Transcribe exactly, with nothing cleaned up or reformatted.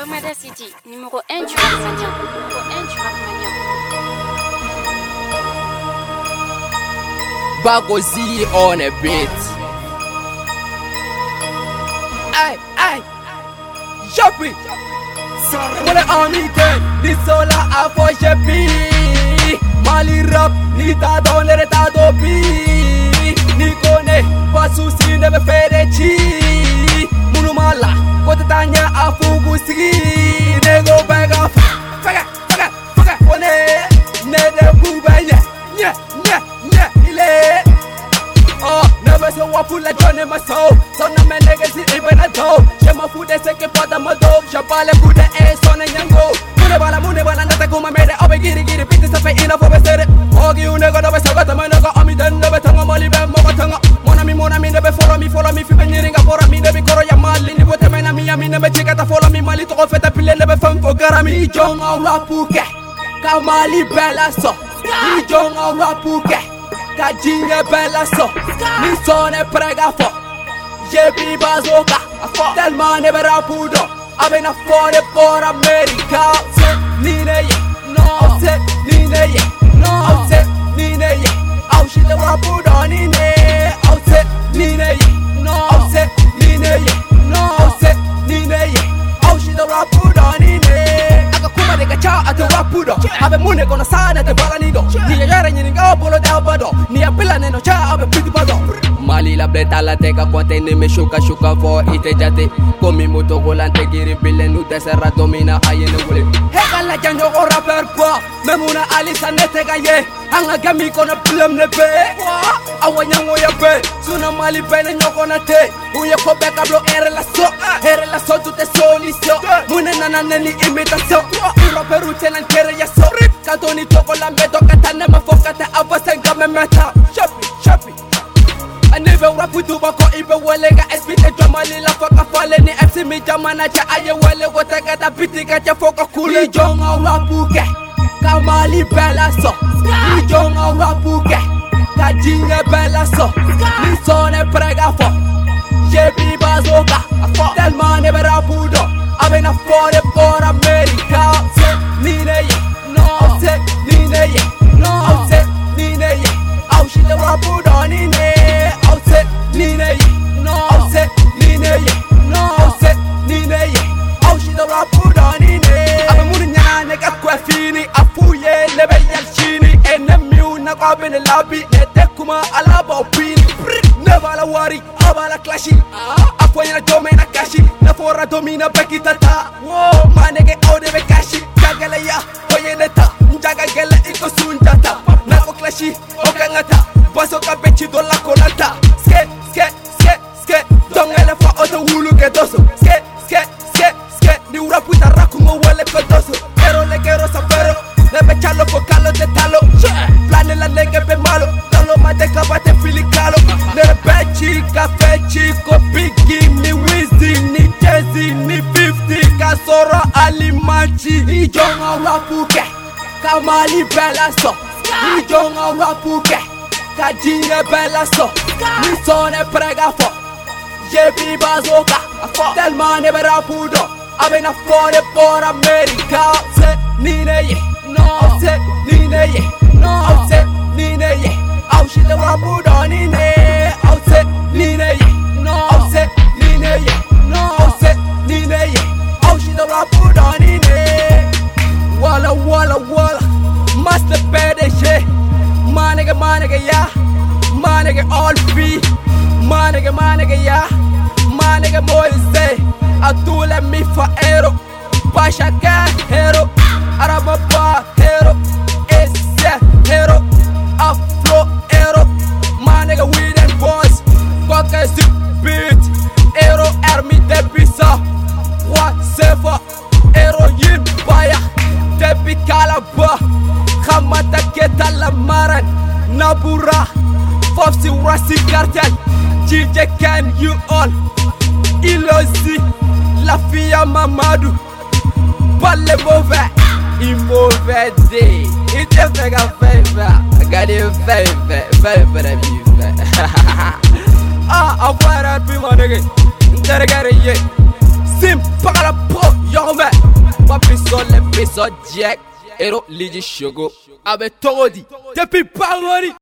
Lomada City, numéro un du rap malien. Numéro un du rap malien. Bagozi on a beat. Aïe, aïe, Jopi. Wale amite, ni sola afo jepi. Mali rap, ni ta donne ta dobi. Ni kone, pas souci ne me fait chi. Munu mala, kote tanya afugu sigi. Nego baga, faga, faga, faga, one. Ne de bubanya, nya, nya, nya, ile. Oh, never so wafu la Johnny Maso. So na me legacy even a toe. Je m'en fous de ce que pas dans ma dos. Je parle coup de air, son et nyango. Mune bala, mune bala, nata kuma mede. Obe giri giri, piti sa fe ina fo besere. Ogi unego no be sagata manaka. Ami den no be tanga mali be mo tanga. Mon ami, mon ami, ne be follow me, follow me. Fi be nyiringa fora mi, ne be koro ya mali. Ni bote mena mi, ami ne be chikata follow me. Mali toko feta pile ne be fem fo garami. Jonga rapuke, kamali bella so. Ni jonga rapuke. Kajinga bella so, ni sone prega fo. Jebi bazooka, tellement ne vera pudo. Abena fore for America. Se ni ne ye, no. Se ni ne ye, no. Se ni ne ye, au shi de rapudo ni ne. Au se ni ne ye, no. Se ni ne ye, no. Se ni ne ye, au shi de rapudo ni ne. Aga kuma de gacha ate rapudo. Abe mune kono sana te balanido. Ni ya yara ni nga bolo de abado. Ni ya pila neno cha abe piti bado. Mali la bleta la teka kwante ni me shuka shuka fo ite jate. Komi moto volante giri bile nu desera domina ayene wule. Heka la janjo o rapper po. Memuna alisa nete gaye. Anga gami kono problem ne be. Awa nyango ya be. Suna mali bene nyoko na te. Uye ko beka blo ere la so. Ere la so tute solution. Mune nana neni imitation. Rapper ute lan kere ya so. Katoni toko la meto katane mafokate avasenga me meta. Shoppy, shoppy. Aneve rapu tuba ko ibe wale ga espite jomali la foka fale ni F C mi jamana cha aye wale wote kata biti kacha foka kule. Ni jonga rapu ke, kamali bella so. Ni jonga rapu ke, kajinga bella so. Ni sone prega fo. Jebi bazooka, tellement ne vera pudo. Abena fore for America. Se ni ne ye, no. Se ni ne ye, no. Se ni ne ye, au shi de rapudo ni ne. Au se ni ne ye, no. Se ni ne ye, no. Se ni ne ye, au shi de rapudo ni ne. Abe muni nyana ne ka kwe fini. Afuye lebe yal chini. Enemi una kwa bene labi. Ne te kuma alaba opini. Ne bala wari, abala clashi. Afoye na dome na kashi. Na fora domina beki tata. Wow, manege ode be kashi. Kagale ya, oye neta. Njaga gele iko sunjata. Nako clashi, okangata. Baso ka bechi do la kolata. Ske, ske, ske, ske. Dongele fa oto wulu ke doso. Ske, ske, ske, ske. Ni ura puta rakumo wale kodoso. Pero le quiero sapero. Nebe chalo fo kalo de talo. Plane la nege be malo. Talo ma de kabate fili kalo. Nebe chika fe chiko bigi. Ni Wizzy, ni Jazzy, ni fifty. Kasoro alimanchi. Ni jonga rapuke, kamali bella so. Ni jonga rapuke, kajinga bella so. Ni sone prega fo. Jebi bazooka, tellement ne vera pudo. Abena fore for America. Se ni ne ye, no. Se ni ne ye, no. Se ni ne ye, au shi de rapudo ni ne. Au se ni ne ye, no. Se ni ne ye, no. Se ni ne ye, au shi de rapudo ni ne. Walla walla walla, master P D G. My nigga, my nigga, yeah. My nigga all free. My nigga, my nigga, yeah. My nigga Moise. Atule mi fa hero. Pashaka hero. Araba pa hero. Ese hero. Afro hero. My nigga weed and boys. Coca zip beat. Hero army de bisa. What sefa. Heroin baya. Debi kalaba. Kamata keta la maran. Nabura. Fofsi Rasi Cartel. G J can you all. Ilozi. La fille Mamadou. Balle mauvais. Il mauvais day. Il te fait un favor. Regardez un favor. Favor de vivre. Ah, avoir un peu mon nègre. Sim, par la pro, y'en sur l'épisode Jack Hero Ligi Shogo avec Torodi depuis Paris.